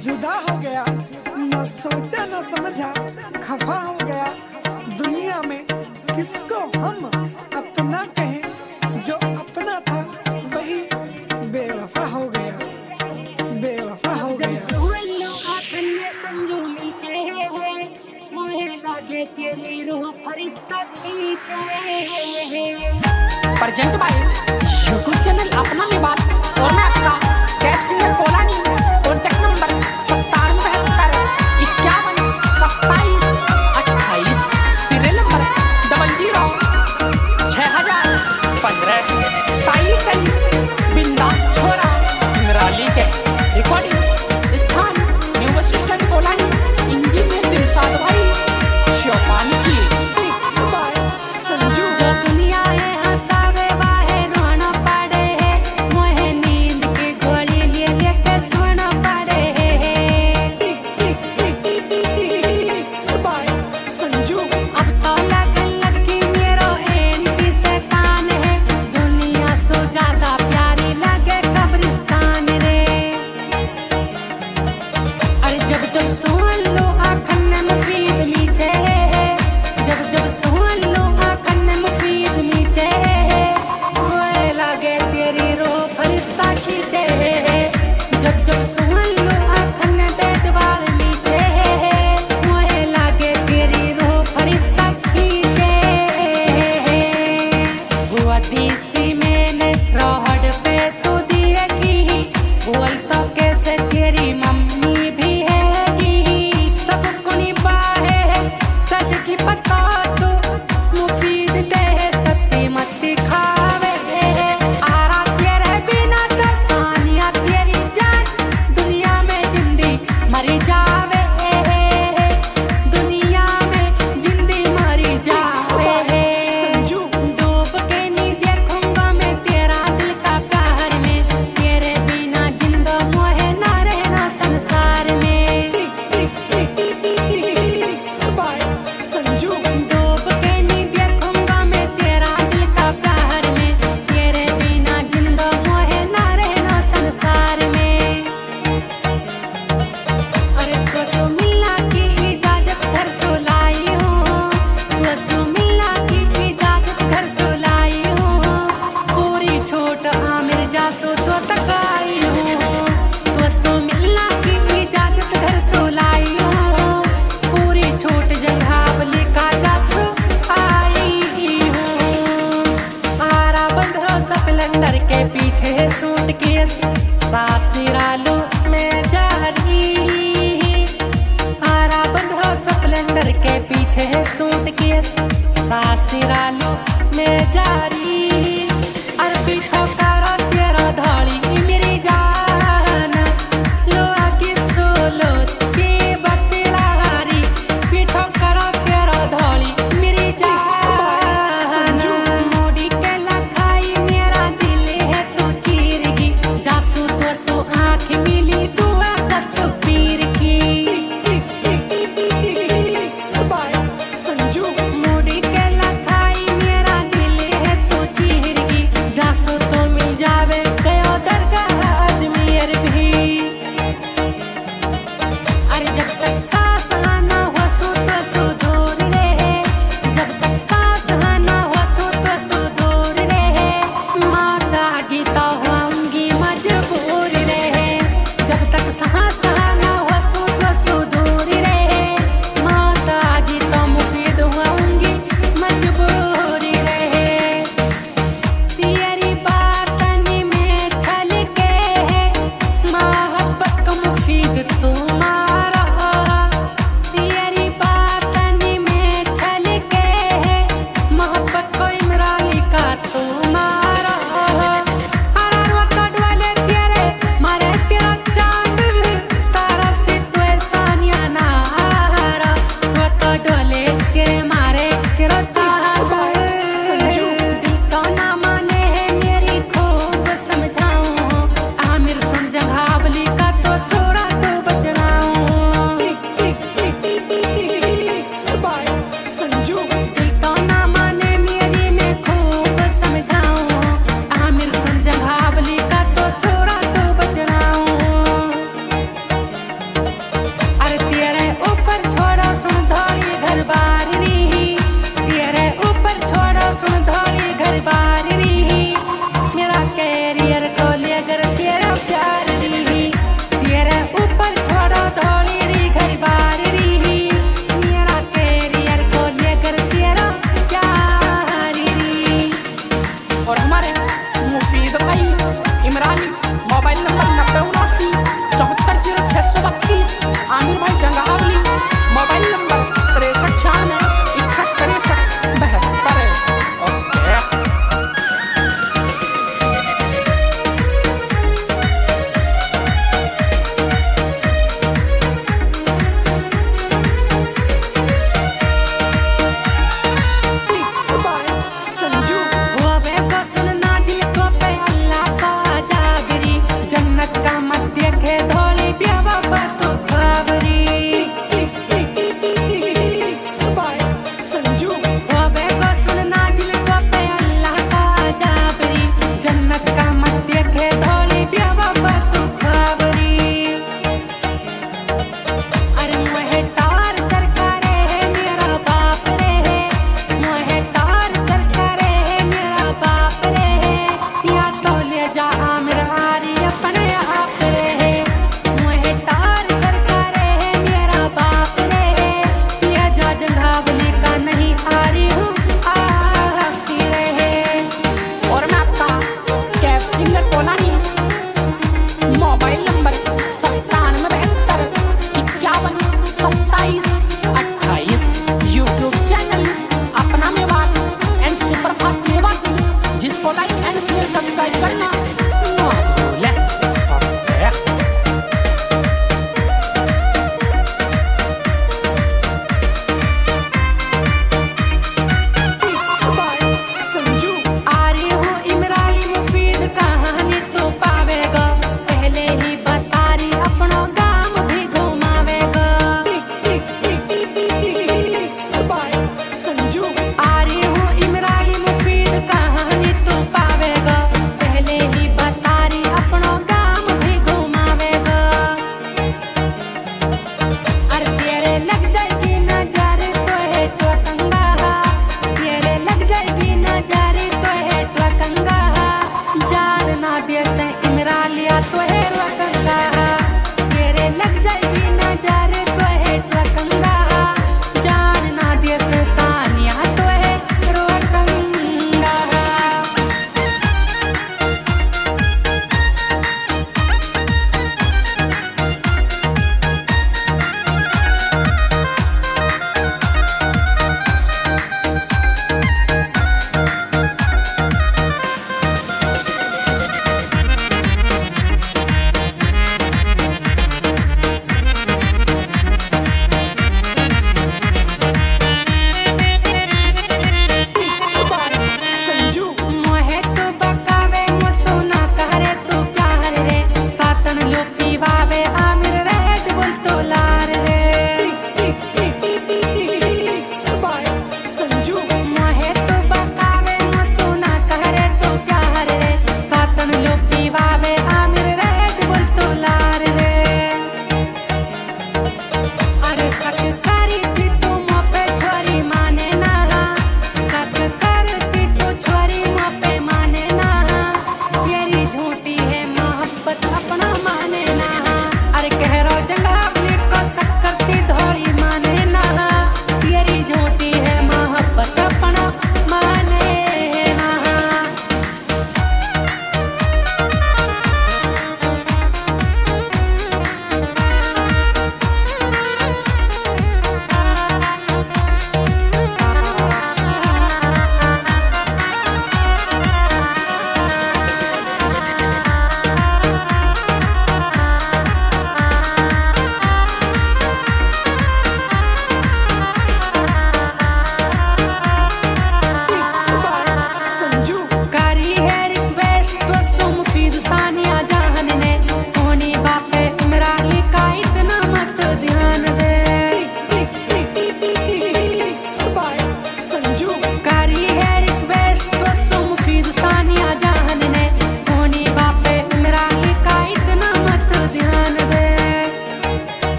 जुदा हो गया, न सोचा न समझा, खफा हो गया। दुनिया में किसको हम अपना कहें, जो अपना था वही बेवफा हो गया, बेवफा हो गया। तेरी रूह फरिश्ता प्रेजेंट बाय यूट्यूब चैनल अपना में बात और मैं आपका कैप सिंगर कोलानी। Contact number 9772512728 serial number 006015 title बिंदास छोरा इंद्राली के रिकॉर्डिंग स्थान new bus stand कोलानी। Engineer Dilshad भाई शोपानी की संजू। जो दुनिया है हंसावे वाहे रोना पड़े है, मोहे नींद की गोली ले लेके सोना पड़े है। संजू अब तो लगन लगी मेरो एंटी शैतान है, दुनिया सो ज्यादा प्यारी लगे कब्रिस्तान रे। अरे जब जब सुन लो आखन में मुफीद मीचे, जब जब सुन लो आखन में मुफीद मीचे, रोए लागे तेरी रो फरिश्ता खींचे। जब जब सुन लो आखन में बेदवाल मीचे, रोए लागे तेरी रो फरिश्ता खींचे। हुआ देसी मैंने रोहड़ पे तो दिए की, बोल तो कैसे तेरी मम्मी भी हैगी। सबको निभाए सद की पता तो मुफीद दे सत्ती मत खावे। आरा तेरे बिना तो सानिया तेरी जान दुनिया में जिंदी मरी जावे, दुनिया में जिंदी मरी जावे। डूब के नहीं देखूंगा मैं तेरा दिल का प्यार में, तेरे बिना जिंदा मोहे ना रहना संसार में। संजू डूब के नहीं देखूंगा मैं तेरा दिल का प्यार में, तेरे बिना जिंदा मोहे ना रहना संसार में। अरे तो सो मिलना की इजाजत घर सो लाई हूँ, तो सो मिलना की इजाजत घर सो लाई हूँ। पूरी छूट आमिर जासो तो तक आई हूँ, तो सो मिलना की इजाजत घर सो लाई हूँ। पूरी छूट जंघावली का जासो आई हूँ। आरा बंधरो सकलंडर के पीछे सूटकेस, सासिरालो में जा रही। आरा बंधरो सकलंडर के पीछे सूटकेस, सासिरालो में जा रही। और पीछो करो तेरा धाड़ी मेरी जान, लो आगे सोलो चे बतलारी। पीछो करो तेरा धाड़ी मेरी जान, मोड़ी के लखाई मेरा दिल है तू चीरगी। जासू तो सो आँख मिली दुआ तस्वीर की। संजू मोड़ी के लखाई मेरा दिल है तू मुफीद भाई इमरानी, मोबाइल नंबर 9079740632, आमिर भाई जंगावली, मोबाइल नंबर 6396616372। ओके। और मैं आपका कैफ सिंगर बोला नहीं